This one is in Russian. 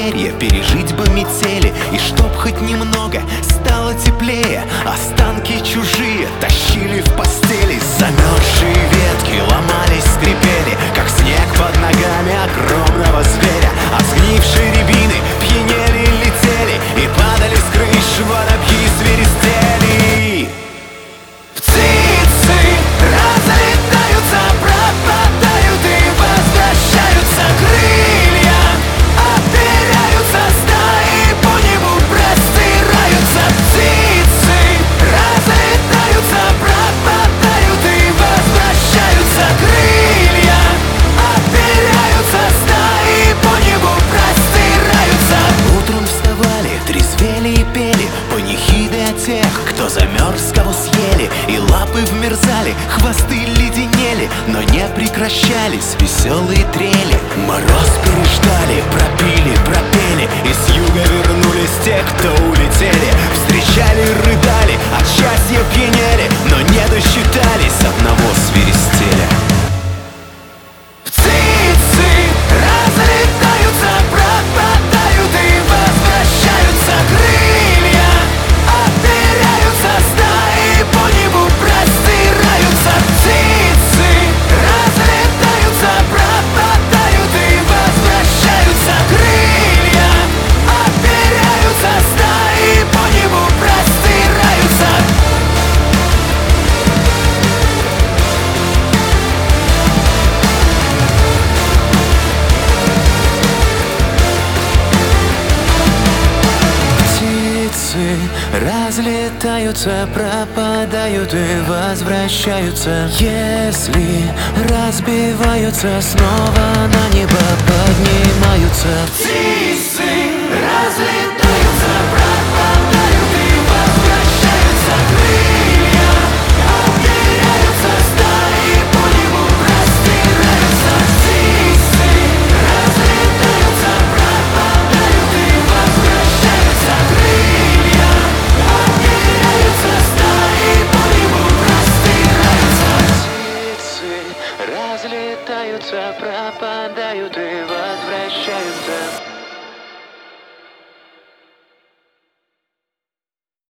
перья, пережить бы метели. И чтоб хоть немного стало теплее, останки чужие тащили в постели. Замерзшие ветки ломались, скрипели, как снег под ногами огромного зверя. А сгнившие рябины пьянели, летели и падали с крыш, воробьи свиристели. Птицы разлетаются, пропадают и возвращаются. Крылья отделяются, стаи по небу простираются. Птицы разлетаются, пропадают и возвращаются. Крылья отделяются, стаи по небу простираются. Утром вставали, трезвели и пели панихиды о тех, кто замерз, кого съели. И лапы вмерзали, хвосты леденели, но не прекращались веселые трели. Мороз переждали, пропили, пропели, и с юга вернулись те, кто улетели. Встречали, рыдали, от счастья пьянели, но не досчитались одного свиристеля. Птицы разлетаются, пропадают и возвращаются. Крылья отделяются, стаи по небу простираются. Птицы разлетаются, пропадают и возвращаются. Крылья отделяются, стаи по небу простираются. Птицы разлетаются, пропадают и возвращаются. Если разбиваются, снова на небо поднимаются.